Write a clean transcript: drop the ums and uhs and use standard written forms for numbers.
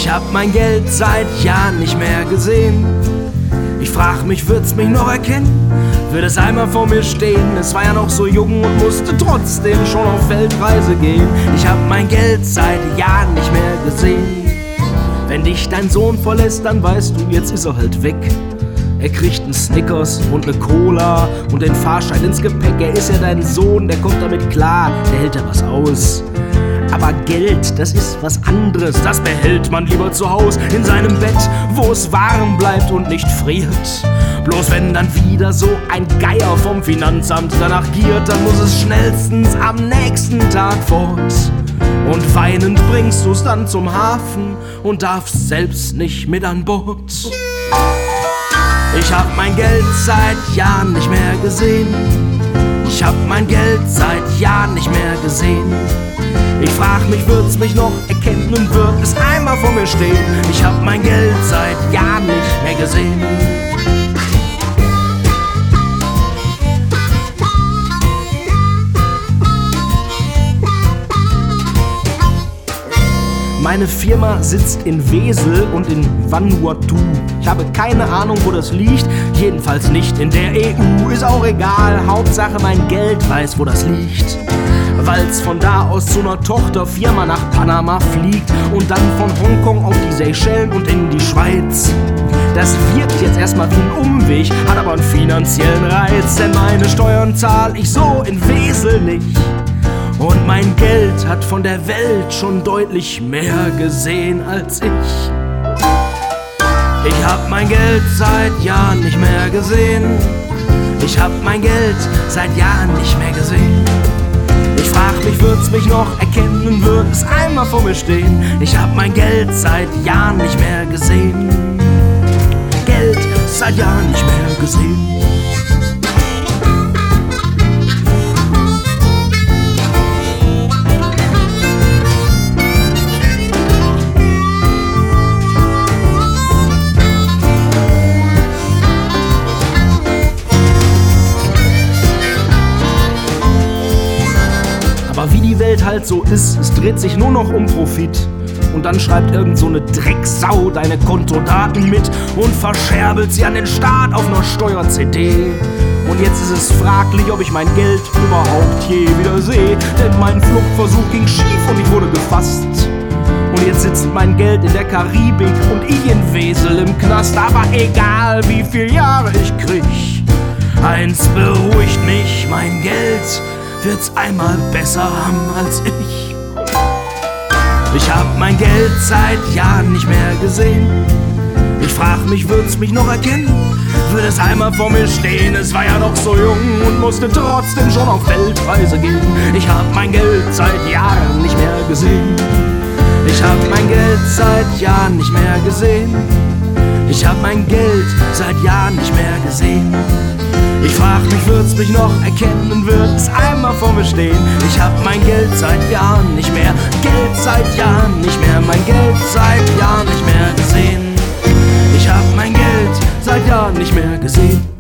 Ich hab mein Geld seit Jahren nicht mehr gesehen. Ich frag mich, wird's mich noch erkennen? Wird es einmal vor mir stehen? Es war ja noch so jung und musste trotzdem schon auf Weltreise gehen. Ich hab mein Geld seit Jahren nicht mehr gesehen. Wenn dich dein Sohn verlässt, dann weißt du, jetzt ist er halt weg. Er kriegt einen Snickers und eine Cola und den Fahrschein ins Gepäck. Er ist ja dein Sohn, der kommt damit klar, der hält ja was aus. Aber Geld, das ist was anderes, das behält man lieber zu Hause in seinem Bett, wo es warm bleibt und nicht friert. Bloß wenn dann wieder so ein Geier vom Finanzamt danach giert, dann muss es schnellstens am nächsten Tag fort. Und weinend bringst du's dann zum Hafen und darfst selbst nicht mit an Bord. Ich hab mein Geld seit Jahren nicht mehr gesehen. Ich hab mein Geld seit Jahren nicht mehr gesehen. Ich frag mich, wird's mich noch erkennen und wird es einmal vor mir stehen? Ich hab mein Geld seit Jahren nicht mehr gesehen. Meine Firma sitzt in Wesel und in Vanuatu. Ich habe keine Ahnung, wo das liegt, jedenfalls nicht in der EU. Ist auch egal, Hauptsache mein Geld weiß, wo das liegt. Weil's von da aus zu einer Tochterfirma nach Panama fliegt und dann von Hongkong auf die Seychellen und in die Schweiz. Das wirkt jetzt erstmal wie ein Umweg, hat aber einen finanziellen Reiz, denn meine Steuern zahl ich so in Wesel nicht. Und mein Geld hat von der Welt schon deutlich mehr gesehen als ich. Ich hab mein Geld seit Jahren nicht mehr gesehen. Ich hab mein Geld seit Jahren nicht mehr gesehen. Ich frag mich, wird's mich noch erkennen, wird es einmal vor mir stehen? Ich hab mein Geld seit Jahren nicht mehr gesehen. Geld seit Jahren nicht mehr gesehen. Aber wie die Welt halt so ist, es dreht sich nur noch um Profit. Und dann schreibt irgend so eine Drecksau deine Kontodaten mit und verscherbelt sie an den Staat auf einer Steuer-CD. Und jetzt ist es fraglich, ob ich mein Geld überhaupt je wieder sehe. Denn mein Fluchtversuch ging schief und ich wurde gefasst. Und jetzt sitzt mein Geld in der Karibik und ich in Wesel im Knast. Aber egal, wie viel Jahre ich krieg, eins beruhigt mich, mein Geld wird's einmal besser haben als ich. Ich hab mein Geld seit Jahren nicht mehr gesehen. Ich frag mich, wird's mich noch erkennen? Wird es einmal vor mir stehen? Es war ja noch so jung und musste trotzdem schon auf Weltreise gehen. Ich hab mein Geld seit Jahren nicht mehr gesehen. Ich hab mein Geld seit Jahren nicht mehr gesehen. Ich hab mein Geld seit Jahren nicht mehr gesehen. Ich frag mich, wird's mich noch erkennen, wird es einmal vor mir stehen? Ich hab mein Geld seit Jahren nicht mehr, Geld seit Jahren nicht mehr, mein Geld seit Jahren nicht mehr gesehen. Ich hab mein Geld seit Jahren nicht mehr gesehen.